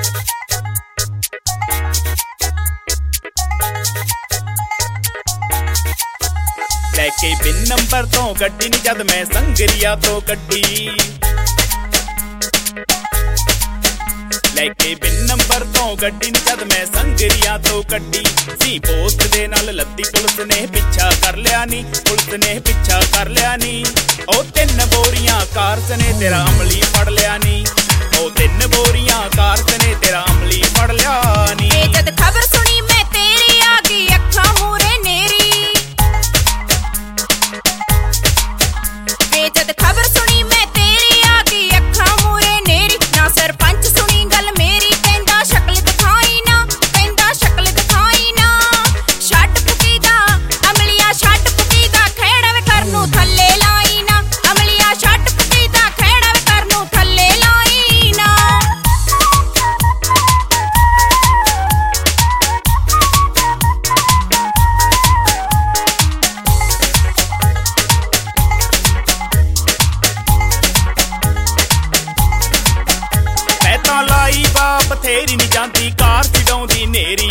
लैके बिन नंबर तो गड्डी नी जद मैं संगरिया तो गड्डी लैके बिन नंबर तो गड्डी नी जद मैं संगरिया तो गड्डी सी पोस्ट दे नाल लद्दी पुलिस ने पिछा कर लिया नी पुलिस ने पिछा कर लिया नी ओ 3 बोरियां कारस ने तेरा अमली फड़ लिया नी ओ 3 बोरियां कारस ने तेरा अमली फड़ लिया नी जद खबर सुनी मैं तेरी आ गई अखां मूरे नेरी जद खबर सुनी मैं तेरी आ गई अखां मूरे नेरी ना सरपंच सुनी गल मेरी कहंदा शक्ल दिखाई ना कहंदा शक्ल दिखाई ना छट पुकी दा अमलिया छट पुकी दा खैड़ा वे करनू थल्ले लाई ना अमलिया छट पुकी दा खैड़ा वे करनू थल्ले लाई ना लाई बा बथेरी नी जांदी कार छडाउंदी नेरी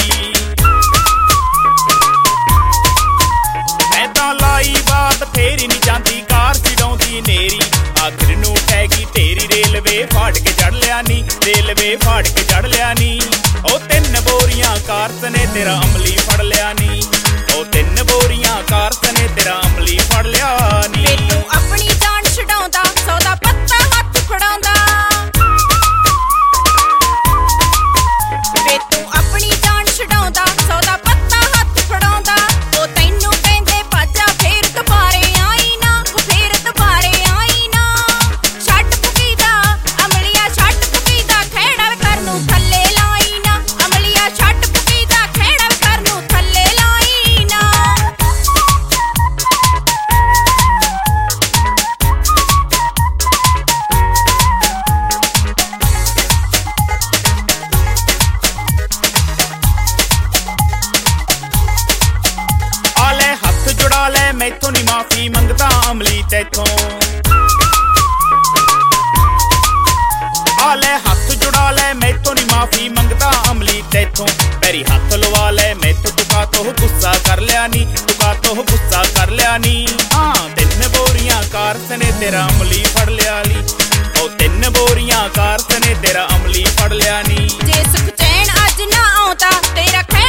मैं तां लाई बा बथेरी नी जांदी कार छडाउंदी नेरी आखिर नू टैगी तेरी रेलवे फाड़ के चढ़ लिया नी रेलवे फाड़ के चढ़ लिया नी ओ 3 बोरियां कारस ने तेरा अमली फड़ लिया नी ओ 3 बोरियां कारस ने तेरा अमली फड़ लिया नी तू अपनी जान छडाउंदा सौदा पत्ता हत्थ फड़ाउंदा तू अपनी जान छडाउंदा सौदा पत्ता हत्थ फड़ाउंदा ओ तैनू कहंदे भाजा फेर दुबारे आई ना फेर दुबारे आई ना छट पुकी दा अमलिया छट पुकी दा खैड़ा वे करनू थल्ले लाई ना अमलिया छट पुकी दा खैड़ा वे करनू थल्ले लाई ना जुड़ा ले मैथों नी माफी मंगदा अमली तैथों आले हाथ जुड़ा ले मैथों नी माफी मंगदा अमली तैथों पैरी हाथ लवा ले मैथों तुका तो गुस्सा कर लिया नी तुका तो गुस्सा कर लिया नी हाँ 3 बोरियां कारस ने तेरा अमली फड़ लिया ली ओ 3 बोरियां कारस ने तेरा अमली फड़ लिया नी जे सुख चैन अज ना आउंदा तेरा